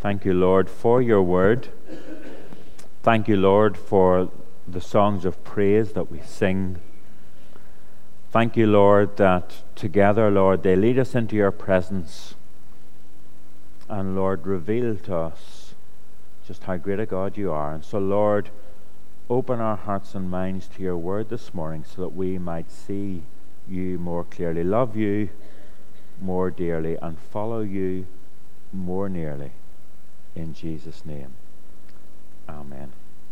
Thank you, Lord, for your word. Thank you, Lord, for the songs of praise that we sing. Thank you, Lord, that together, Lord, they lead us into your presence. And, Lord, reveal to us just how great a God you are. And so, Lord, open our hearts and minds to your word this morning so that we might see you more clearly, love you more dearly, and follow you more nearly. In Jesus' name, amen.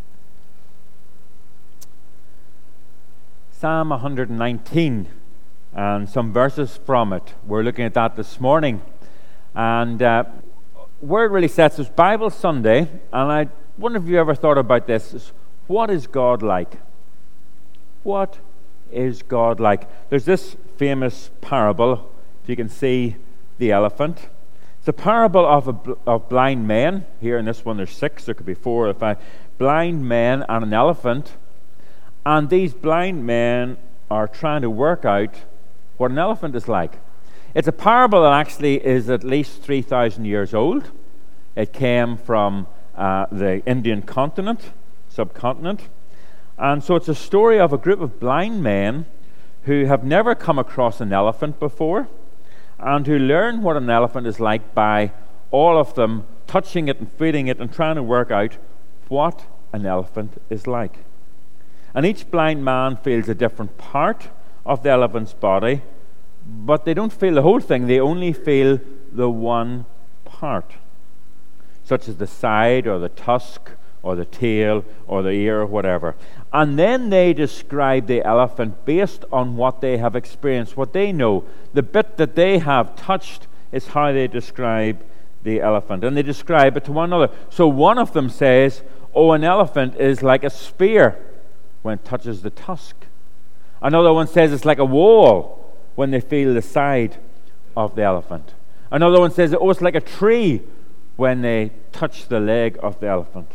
Psalm 119 and some verses from it. We're looking at that this morning. And where it really sets us, Bible Sunday, and I wonder if you ever thought about this, is what is God like? What is God like? There's this famous parable, if you can see the elephant. It's a parable of blind men. Here in this one there's 6, there could be 4 or 5. Blind men and an elephant. And these blind men are trying to work out what an elephant is like. It's a parable that actually is at least 3,000 years old. It came from the Indian subcontinent. And so it's a story of a group of blind men who have never come across an elephant before, and who learn what an elephant is like by all of them touching it and feeding it and trying to work out what an elephant is like. And each blind man feels a different part of the elephant's body, but they don't feel the whole thing, they only feel the one part, such as the side or the tusk or the tail or the ear or whatever. And then they describe the elephant based on what they have experienced, what they know. The bit that they have touched is how they describe the elephant. And they describe it to one another. So one of them says, oh, an elephant is like a spear when it touches the tusk. Another one says it's like a wall when they feel the side of the elephant. Another one says, oh, it's like a tree when they touch the leg of the elephant.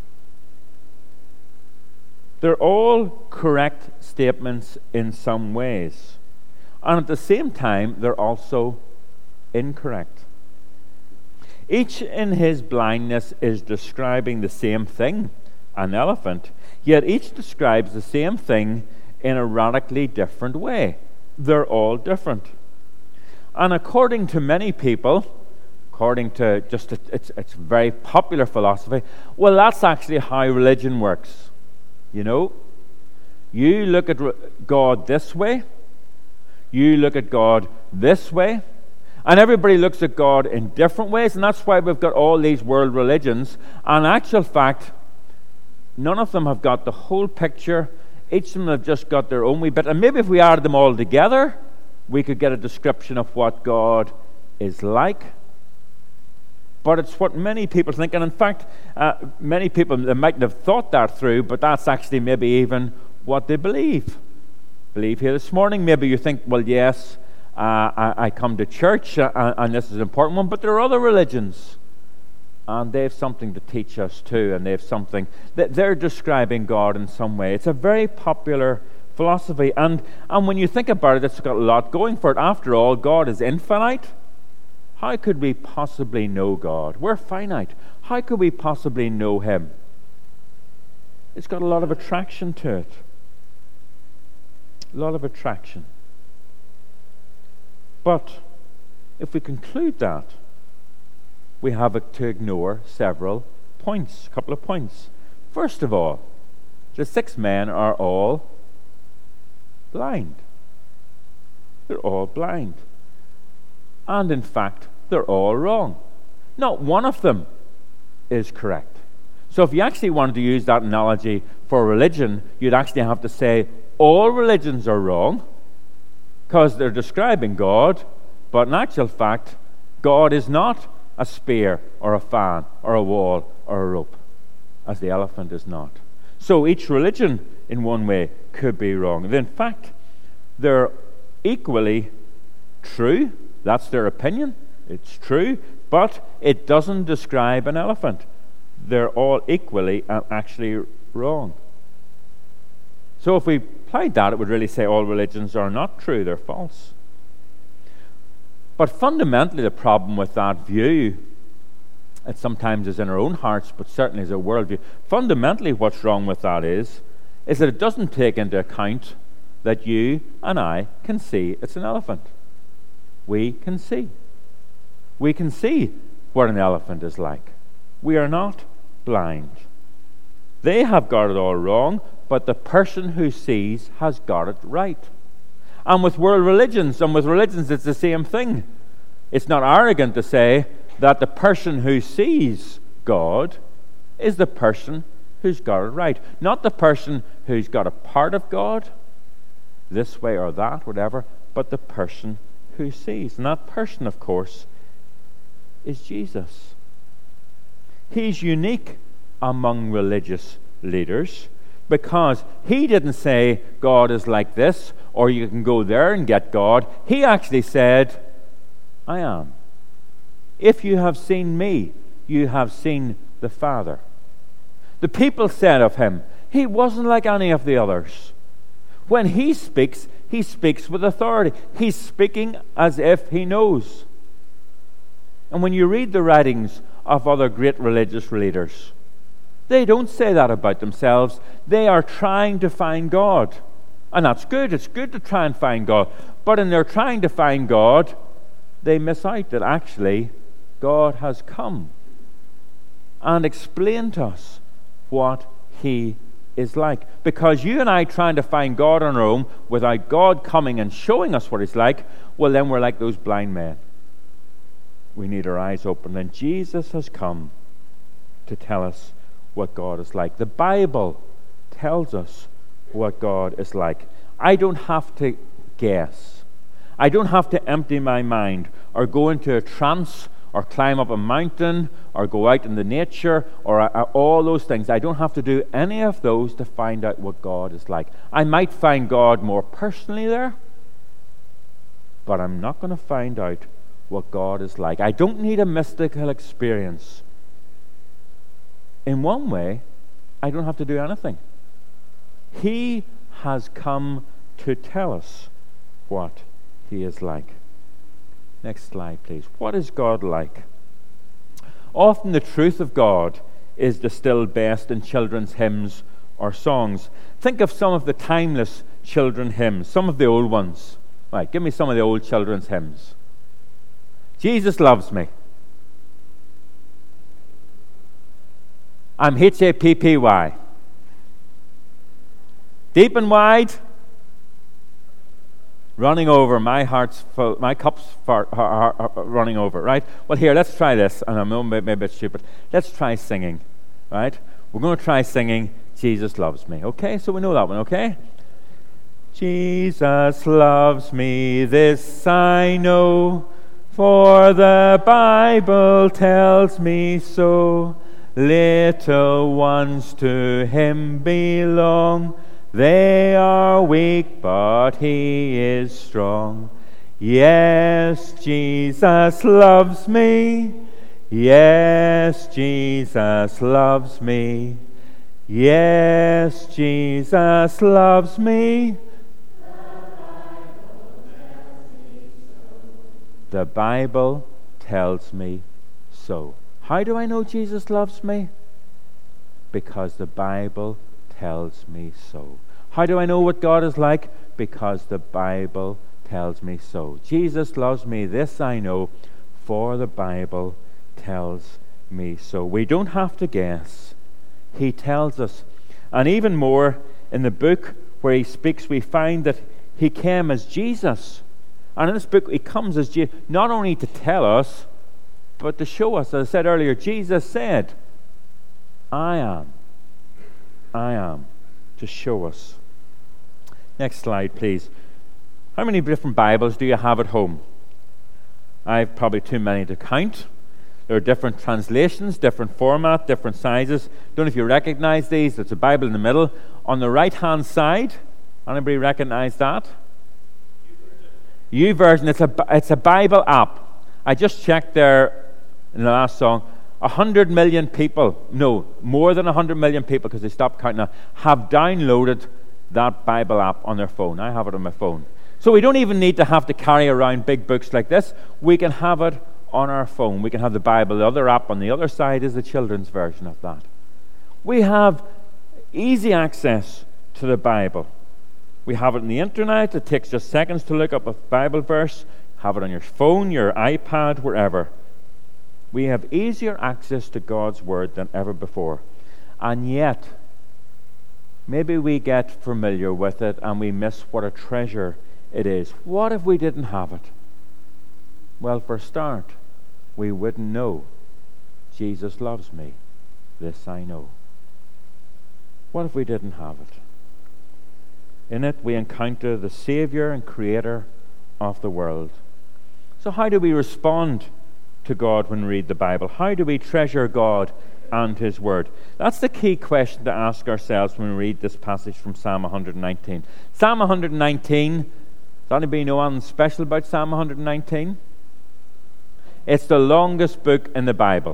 They're all correct statements in some ways. And at the same time, they're also incorrect. Each in his blindness is describing the same thing, an elephant, yet each describes the same thing in a radically different way. They're all different. And according to many people, according to it's very popular philosophy, well, that's actually how religion works. You know, you look at God this way, you look at God this way, and everybody looks at God in different ways, and that's why we've got all these world religions. And in actual fact, none of them have got the whole picture. Each of them have just got their own wee bit. And maybe if we added them all together, we could get a description of what God is like. But it's what many people think, and in fact, many people, they mightn't have thought that through, but that's actually maybe even what they believe. Believe here this morning, maybe you think, well, yes, I come to church, and this is an important one, but there are other religions, and they have something to teach us too, and they have something, that they're describing God in some way. It's a very popular philosophy, and when you think about it, it's got a lot going for it. After all, God is infinite. How could we possibly know God? We're finite. How could we possibly know Him? It's got a lot of attraction to it. A lot of attraction. But if we conclude that, we have to ignore several points, a couple of points. First of all, the 6 men are all blind. They're all blind. And in fact, they're all wrong. Not one of them is correct. So if you actually wanted to use that analogy for religion, you'd actually have to say all religions are wrong because they're describing God, but in actual fact, God is not a spear or a fan or a wall or a rope, as the elephant is not. So each religion, in one way, could be wrong. And in fact, they're equally true. That's their opinion. It's true, but it doesn't describe an elephant. They're all equally and actually wrong. So if we applied that, it would really say all religions are not true, they're false. But fundamentally, the problem with that view It sometimes is in our own hearts, but certainly as a worldview. Fundamentally, what's wrong with that is that it doesn't take into account that you and I can see it's an elephant. We can see. We can see what an elephant is like. We are not blind. They have got it all wrong, but the person who sees has got it right. And with world religions, it's the same thing. It's not arrogant to say that the person who sees God is the person who's got it right. Not the person who's got a part of God, this way or that, whatever, but the person who sees. And that person, of course, is Jesus. He's unique among religious leaders because he didn't say God is like this, or you can go there and get God. He actually said, I am. If you have seen me, you have seen the Father. The people said of him, he wasn't like any of the others. When he speaks with authority. He's speaking as if he knows. And when you read the writings of other great religious leaders, they don't say that about themselves. They are trying to find God. And that's good. It's good to try and find God. But in their trying to find God, they miss out that actually God has come and explained to us what he is like. Because you and I trying to find God on our own without God coming and showing us what he's like, well, then we're like those blind men. We need our eyes open. And Jesus has come to tell us what God is like. The Bible tells us what God is like. I don't have to guess. I don't have to empty my mind or go into a trance or climb up a mountain or go out in the nature or all those things. I don't have to do any of those to find out what God is like. I might find God more personally there, but I'm not going to find out what God is like. I don't need a mystical experience. In one way, I don't have to do anything. He has come to tell us what he is like. Next slide, please. What is God like? Often the truth of God is distilled best in children's hymns or songs. Think of some of the timeless children's hymns, some of the old ones. Right, give me some of the old children's hymns. Jesus loves me. I'm Happy. Deep and wide, running over, my heart's full, my cup's running over, right? Well, here, let's try this, and I know maybe a bit stupid. Let's try singing, right? We're going to try singing Jesus Loves Me, okay? So we know that one, okay? Jesus loves me, this I know, for the Bible tells me so. Little ones to him belong. They are weak, but he is strong. Yes, Jesus loves me. Yes, Jesus loves me. Yes, Jesus loves me. The Bible tells me so. How do I know Jesus loves me? Because the Bible tells me so. How do I know what God is like? Because the Bible tells me so. Jesus loves me, this I know, for the Bible tells me so. We don't have to guess. He tells us. And even more, in the book where he speaks, we find that he came as Jesus. And in this book, he comes as Jesus, not only to tell us, but to show us. As I said earlier, Jesus said, I am, to show us. Next slide, please. How many different Bibles do you have at home? I have probably too many to count. There are different translations, different format, different sizes. Don't know if you recognize these. There's a Bible in the middle. On the right-hand side, anybody recognize that? YouVersion. It's a Bible app. I just checked there in the last song. 100 million people, no, more than 100 million people, because they stopped counting now, have downloaded that Bible app on their phone. I have it on my phone. So we don't even need to have to carry around big books like this. We can have it on our phone. We can have the Bible. The other app on the other side is the children's version of that. We have easy access to the Bible. We have it on the internet. It takes just seconds to look up a Bible verse. Have it on your phone, your iPad, wherever. We have easier access to God's Word than ever before. And yet, maybe we get familiar with it and we miss what a treasure it is. What if we didn't have it? Well, for a start, we wouldn't know. Jesus loves me. This I know. What if we didn't have it? In it, we encounter the Savior and Creator of the world. So how do we respond to God when we read the Bible? How do we treasure God and His Word? That's the key question to ask ourselves when we read this passage from Psalm 119. Psalm 119, does anybody know anything special about Psalm 119? It's the longest book in the Bible.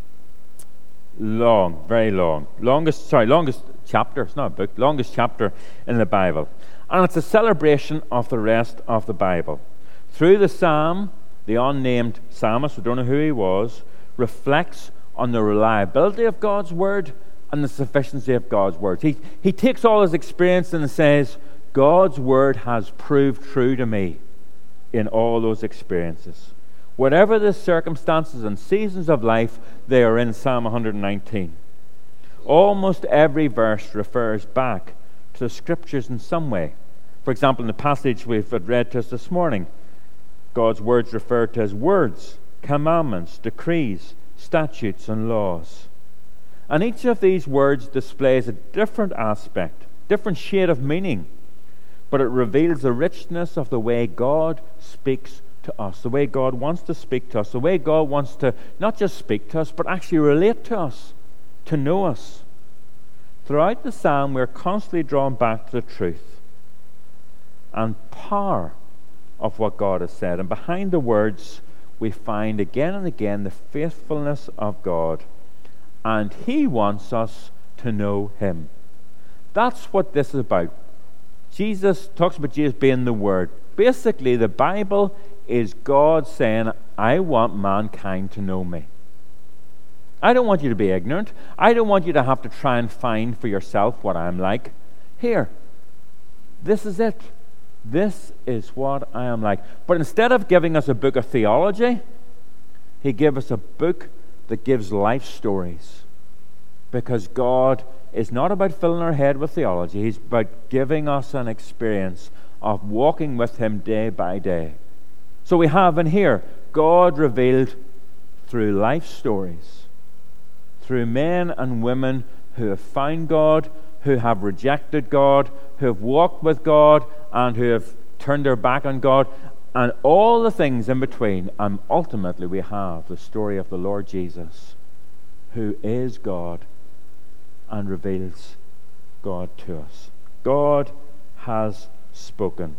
Long, very long. Longest chapter, it's not a book, longest chapter in the Bible. And it's a celebration of the rest of the Bible. Through the psalm, the unnamed psalmist, we don't know who he was, reflects on the reliability of God's Word and the sufficiency of God's Word. He takes all his experience and says, God's Word has proved true to me in all those experiences. Whatever the circumstances and seasons of life, they are in Psalm 119. Almost every verse refers back to the Scriptures in some way. For example, in the passage we've read to us this morning, God's words refer to as words, commandments, decrees, statutes, and laws. And each of these words displays a different aspect, different shade of meaning, but it reveals the richness of the way God speaks to us, the way God wants to speak to us, the way God wants to not just speak to us, but actually relate to us, to know us. Throughout the psalm, we're constantly drawn back to the truth and power of what God has said. And behind the words, we find again and again the faithfulness of God. And He wants us to know Him. That's what this is about. Jesus talks about Jesus being the Word. Basically, the Bible is God saying, I want mankind to know me. I don't want you to be ignorant. I don't want you to have to try and find for yourself what I'm like. Here, this is it. This is what I am like. But instead of giving us a book of theology, He gave us a book that gives life stories. Because God is not about filling our head with theology. He's about giving us an experience of walking with Him day by day. So we have in here God revealed through life stories, through men and women who have found God, who have rejected God, who have walked with God, and who have turned their back on God, and all the things in between. And ultimately we have the story of the Lord Jesus, who is God and reveals God to us. God has spoken.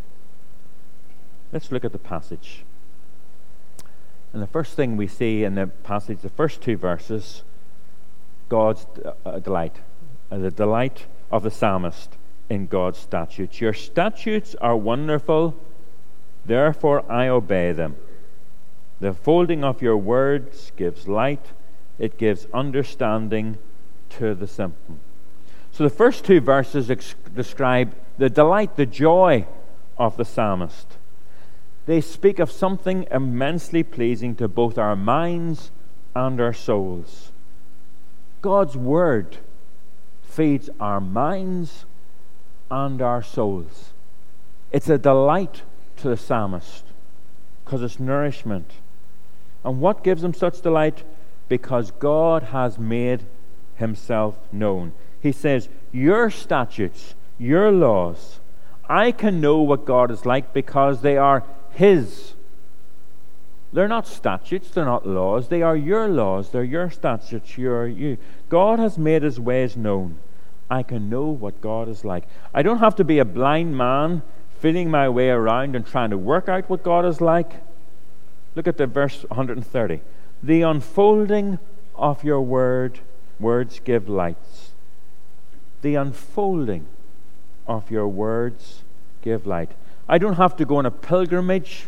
Let's look at the passage. And the first thing we see in the passage, the first two verses, God's delight, the delight of the psalmist in God's statutes. Your statutes are wonderful, therefore I obey them. The folding of your words gives light, it gives understanding to the simple. So the first two verses describe the delight, the joy of the psalmist. They speak of something immensely pleasing to both our minds and our souls. God's Word feeds our minds and our souls. It's a delight to the psalmist because it's nourishment. And what gives him such delight? Because God has made Himself known. He says, your statutes, your laws, I can know what God is like because they are His. They're not statutes, they're not laws, they are your laws, they're your statutes, you. God has made His ways known. I can know what God is like. I don't have to be a blind man feeling my way around and trying to work out what God is like. Look at the verse 130. The unfolding of your words give lights. The unfolding of your words give light. I don't have to go on a pilgrimage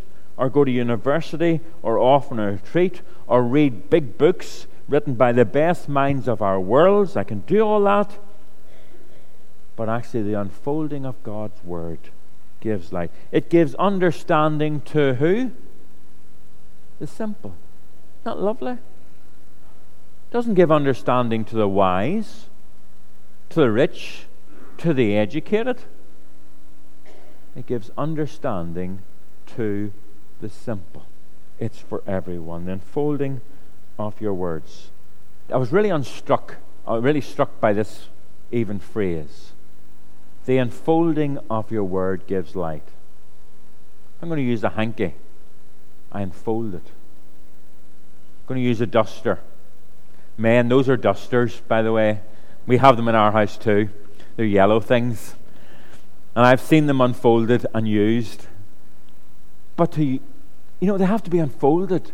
or go to university, or off on a retreat, or read big books written by the best minds of our worlds. I can do all that. But actually, the unfolding of God's Word gives light. It gives understanding to who? The simple. Isn't that lovely? It doesn't give understanding to the wise, to the rich, to the educated. It gives understanding to the simple. It's for everyone. The unfolding of your words. I was really struck by this even phrase. The unfolding of your word gives light. I'm going to use a hanky. I unfold it. I'm going to use a duster. Men, those are dusters, by the way. We have them in our house too. They're yellow things. And I've seen them unfolded and used. But they have to be unfolded.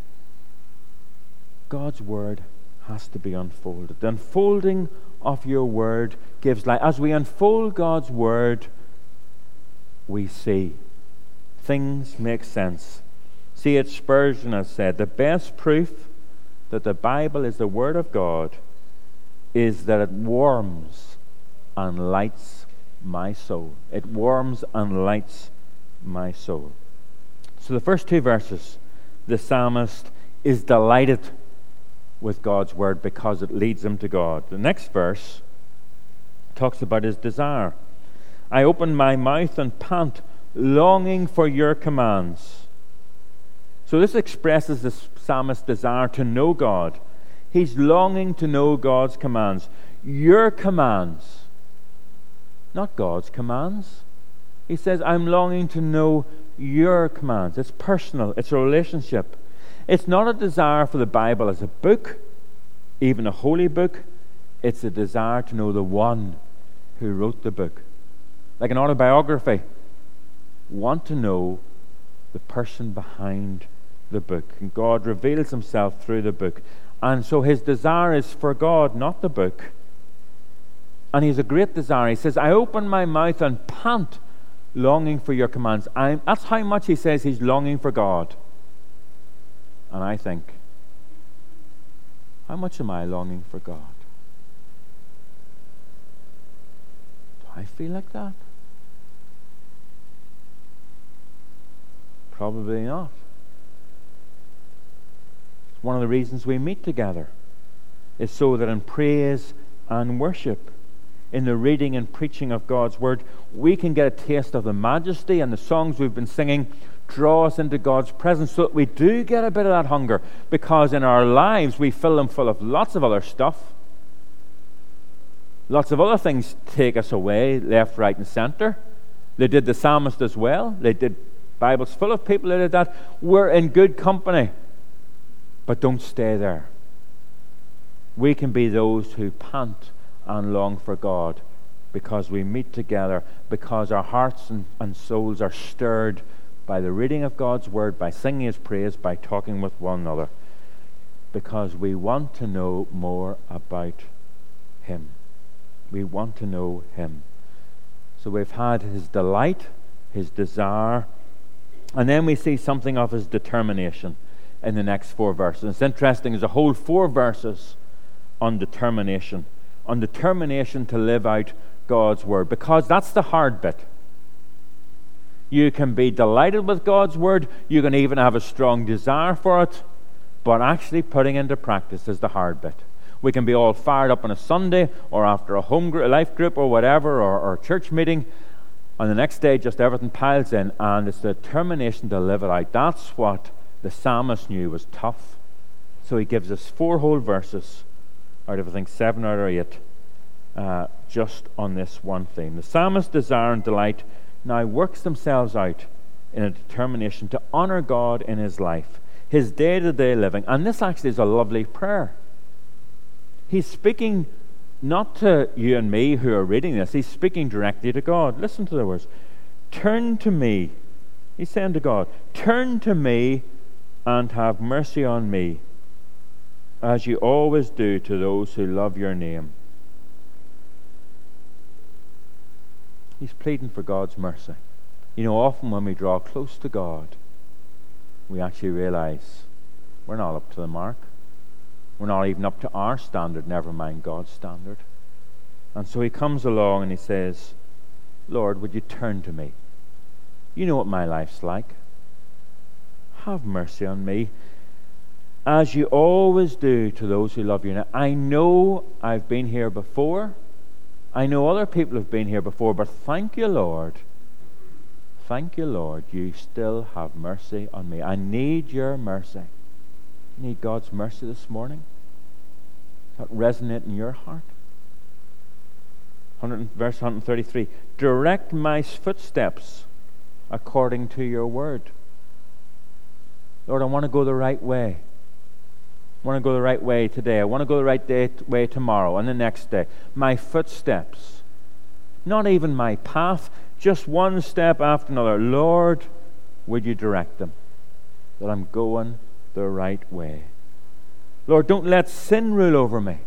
God's word has to be unfolded. The unfolding of your word gives light. As we unfold God's word, we see. Things make sense. C.H. Spurgeon has said, the best proof that the Bible is the word of God is that it warms and lights my soul. It warms and lights my soul. So the first two verses, the psalmist is delighted with God's word because it leads him to God. The next verse talks about his desire. I open my mouth and pant, longing for your commands. So this expresses the psalmist's desire to know God. He's longing to know God's commands. Your commands, not God's commands. He says, I'm longing to know your commands. It's personal. It's a relationship. It's not a desire for the Bible as a book, even a holy book. It's a desire to know the one who wrote the book. Like an autobiography. Want to know the person behind the book. And God reveals himself through the book. And so his desire is for God, not the book. And he has a great desire. He says, I open my mouth and pant, longing for your commands. That's how much he says he's longing for God. And I think, how much am I longing for God? Do I feel like that? Probably not. One of the reasons we meet together is so that in praise and worship, in the reading and preaching of God's word, we can get a taste of the majesty, and the songs we've been singing draw us into God's presence so that we do get a bit of that hunger, because in our lives we fill them full of lots of other stuff. Lots of other things take us away, left, right, and center. They did the psalmist as well. They did. Bible's full of people that did that. We're in good company, but don't stay there. We can be those who pant and long for God because we meet together, because our hearts and souls are stirred by the reading of God's word, by singing his praise, by talking with one another, because we want to know more about him. We want to know him. So we've had his delight, his desire, and then we see something of his determination in the next 4 verses. It's interesting, there's a whole 4 verses on determination to live out God's word, because that's the hard bit. You can be delighted with God's word, you can even have a strong desire for it, but actually putting into practice is the hard bit. We can be all fired up on a Sunday or after a home group, a life group or whatever, or a church meeting, and the next day just everything piles in, and it's the determination to live it out. That's what the psalmist knew was tough. So he gives us 4 whole verses out of, I think, 7 out of 8, just on this one theme. The psalmist's desire and delight now works themselves out in a determination to honor God in his life, his day-to-day living. And this actually is a lovely prayer. He's speaking not to you and me who are reading this, he's speaking directly to God. Listen to the words. Turn to me. He's saying to God, turn to me and have mercy on me, as you always do to those who love your name. He's pleading for God's mercy. You know, often when we draw close to God, we actually realize we're not up to the mark. We're not even up to our standard, never mind God's standard. And so he comes along and he says, Lord, would you turn to me? You know what my life's like. Have mercy on me, as you always do to those who love you. Now, I know I've been here before. I know other people have been here before, but thank you, Lord. Thank you, Lord, you still have mercy on me. I need your mercy. You need God's mercy this morning? Does that resonate in your heart? Verse 133, direct my footsteps according to your word. Lord, I want to go the right way. I want to go the right way today. I want to go the right way tomorrow and the next day. My footsteps. Not even my path, just one step after another. Lord, would you direct them, that I'm going the right way. Lord, don't let sin rule over me.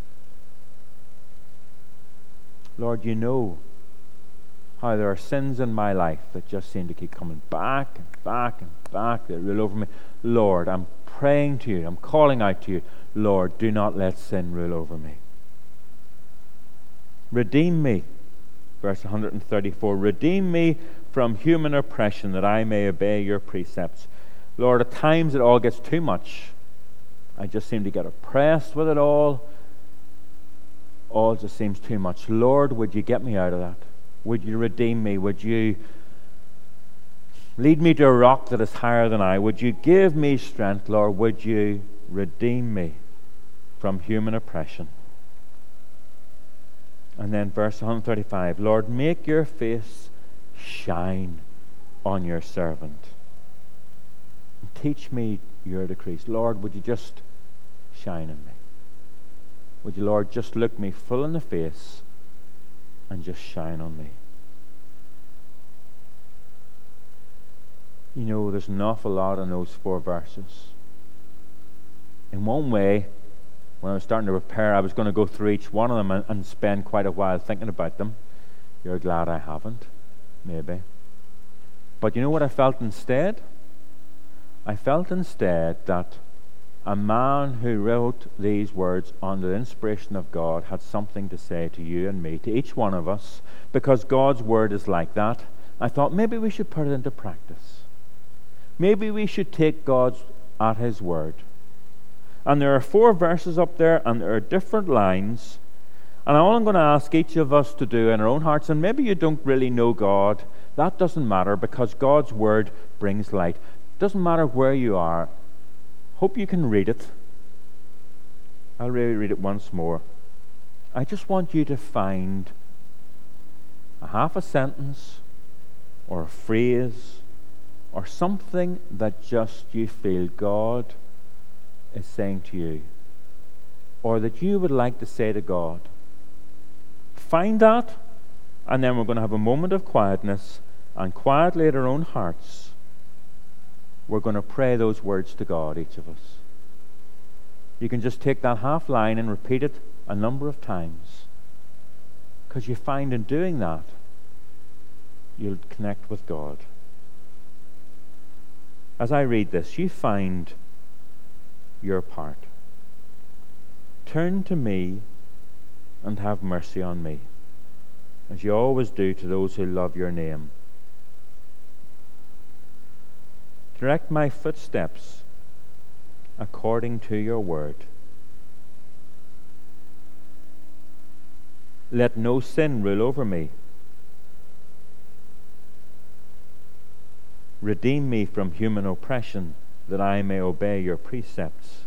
Lord, you know how there are sins in my life that just seem to keep coming back and back and back, that rule over me. Lord, I'm praying to you. I'm calling out to you. Lord, do not let sin rule over me. Redeem me. Verse 134, redeem me from human oppression, that I may obey your precepts. Lord, at times it all gets too much. I just seem to get oppressed with it all. All just seems too much. Lord, would you get me out of that? Would you redeem me? Would you lead me to a rock that is higher than I? Would you give me strength, Lord? Would you redeem me from human oppression? And then verse 135, Lord, make your face shine on your servant. Teach me your decrees. Lord, would you just shine on me? Would you, Lord, just look me full in the face and just shine on me? You know, there's an awful lot in those 4 verses. In one way, when I was starting to prepare, I was going to go through each one of them and spend quite a while thinking about them. You're glad I haven't, maybe. But you know what I felt instead? I felt instead that a man who wrote these words under the inspiration of God had something to say to you and me, to each one of us, because God's word is like that. I thought maybe we should put it into practice. Maybe we should take God at his word. And there are 4 verses up there, and there are different lines. And all I'm going to ask each of us to do in our own hearts, and maybe you don't really know God, that doesn't matter, because God's word brings light. Doesn't matter where you are. Hope you can read it. I'll really read it once more. I just want you to find a half a sentence or a phrase or something that just you feel God is saying to you, or that you would like to say to God. Find that, and then we're going to have a moment of quietness, and quietly at our own hearts, we're going to pray those words to God, each of us. You can just take that half line and repeat it a number of times, because you find in doing that, you'll connect with God. As I read this, you find your part. Turn to me and have mercy on me, as you always do to those who love your name. Direct my footsteps according to your word. Let no sin rule over me. Redeem me from human oppression, that I may obey your precepts.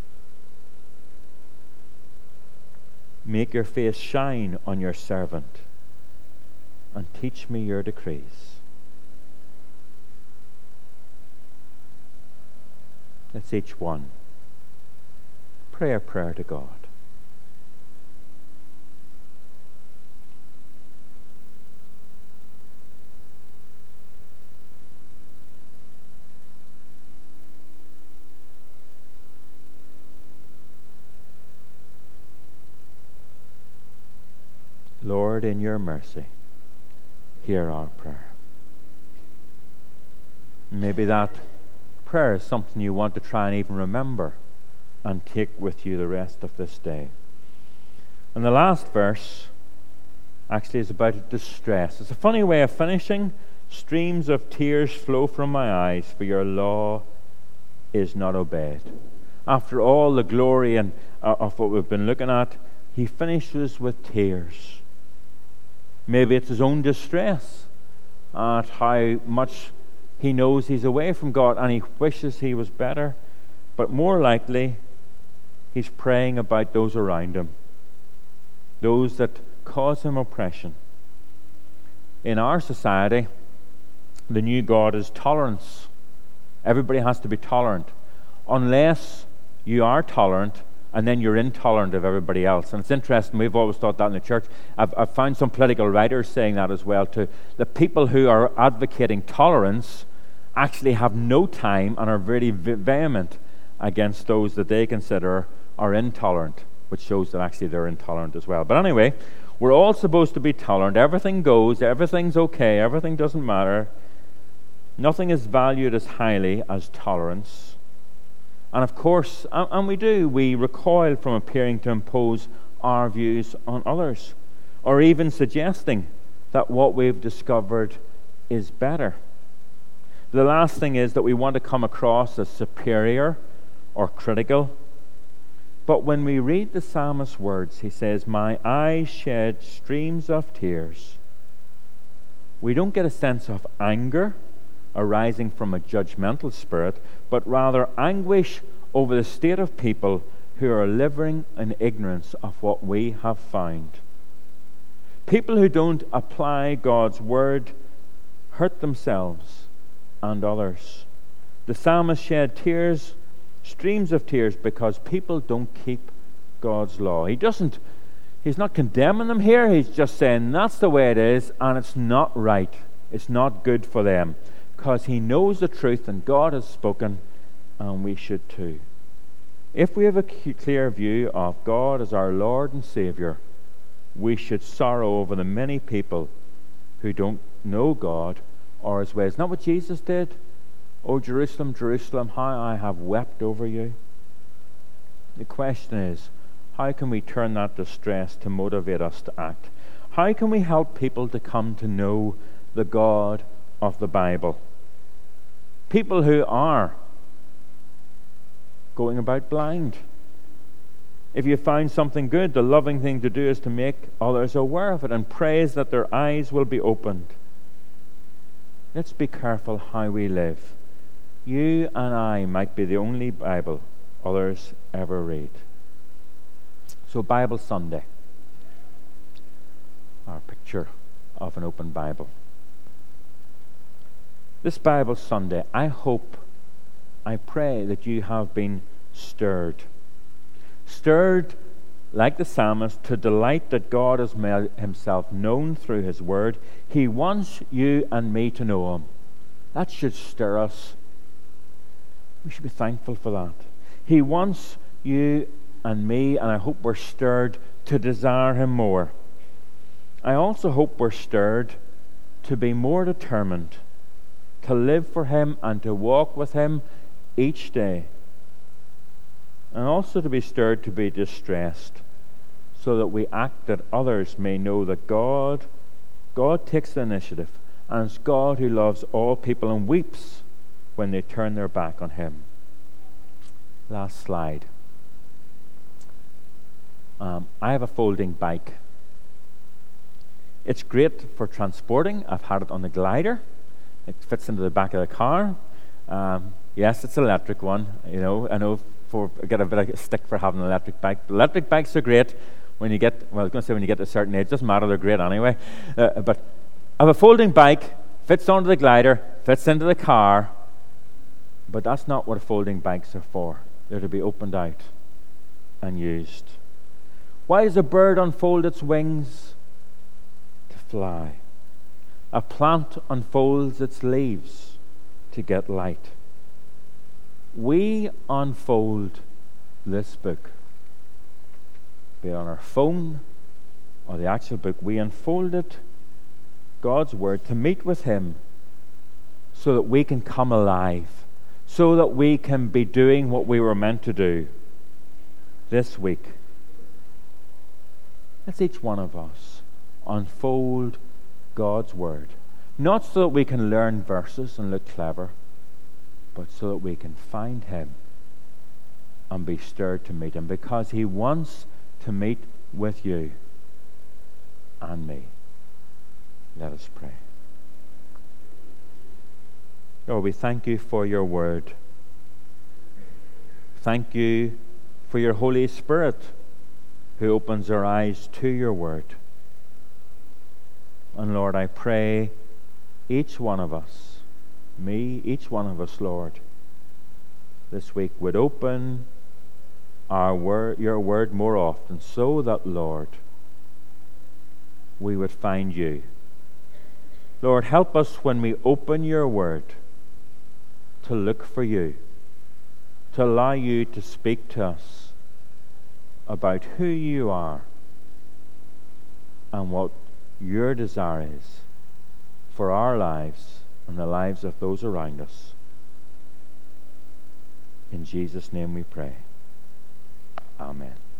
Make your face shine on your servant, and teach me your decrees. Let's each one pray a prayer to God. Lord, in your mercy, hear our prayer. Maybe that prayer prayer is something you want to try and even remember and take with you the rest of this day. And the last verse actually is about distress. It's a funny way of finishing. Streams of tears flow from my eyes, for your law is not obeyed. After all the glory and of what we've been looking at, he finishes with tears. Maybe it's his own distress at how much he knows he's away from God and he wishes he was better. But more likely, he's praying about those around him, those that cause him oppression. In our society, the new God is tolerance. Everybody has to be tolerant. Unless you are tolerant, and then you're intolerant of everybody else. And it's interesting, we've always thought that in the church. I've found some political writers saying that as well too. The people who are advocating tolerance actually have no time and are very vehement against those that they consider are intolerant, which shows that actually they're intolerant as well. But anyway, we're all supposed to be tolerant. Everything goes, everything's okay, everything doesn't matter. Nothing is valued as highly as tolerance. And of course, and we recoil from appearing to impose our views on others, or even suggesting that what we've discovered is better. The last thing is that we want to come across as superior or critical. But when we read the psalmist's words, he says, my eyes shed streams of tears. We don't get a sense of anger arising from a judgmental spirit, but rather anguish over the state of people who are living in ignorance of what we have found. People who don't apply God's word hurt themselves and others. The psalmist shed tears, streams of tears, because people don't keep God's law. He's not condemning them here. He's just saying that's the way it is, and it's not right. It's not good for them, because he knows the truth and God has spoken, and we should too. If we have a clear view of God as our Lord and Savior, we should sorrow over the many people who don't know God or his ways. Not what Jesus did. Oh, Jerusalem, Jerusalem, how I have wept over you. The question is, how can we turn that distress to motivate us to act? How can we help people to come to know the God of the Bible? People who are going about blind. If you find something good, the loving thing to do is to make others aware of it and praise that their eyes will be opened. Let's be careful how we live. You and I might be the only Bible others ever read. So Bible Sunday, our picture of an open Bible. This Bible Sunday, I pray that you have been stirred. Stirred, like the psalmist, to delight that God has made himself known through his word. He wants you and me to know him. That should stir us. We should be thankful for that. He wants you and me, and I hope we're stirred to desire him more. I also hope we're stirred to be more determined to live for him and to walk with him each day, and also to be stirred to be distressed, so that we act that others may know that God takes the initiative, and it's God who loves all people and weeps when they turn their back on him. Last slide. I have a folding bike. It's great for transporting. I've had it on the glider. It fits into the back of the car. Yes, it's an electric one. I know I get a bit of stick for having an electric bike. Electric bikes are great when you get to a certain age. It doesn't matter, they're great anyway. But I have a folding bike, fits onto the glider, fits into the car. But that's not what folding bikes are for. They're to be opened out and used. Why does a bird unfold its wings? To fly. A plant unfolds its leaves to get light. We unfold this book, be it on our phone or the actual book. We unfold it, God's word, to meet with him, so that we can come alive, so that we can be doing what we were meant to do this week. Let's each one of us unfold God's Word, not so that we can learn verses and look clever, but so that we can find Him and be stirred to meet Him, because He wants to meet with you and me. Let us pray. Lord, we thank you for your Word. Thank you for your Holy Spirit, who opens our eyes to your Word. And Lord, I pray each one of us, each one of us, Lord, this week would open your Word more often, so that, Lord, we would find you. Lord, help us when we open your Word to look for you, to allow you to speak to us about who you are and what your desire is for our lives and the lives of those around us. In Jesus' name we pray. Amen.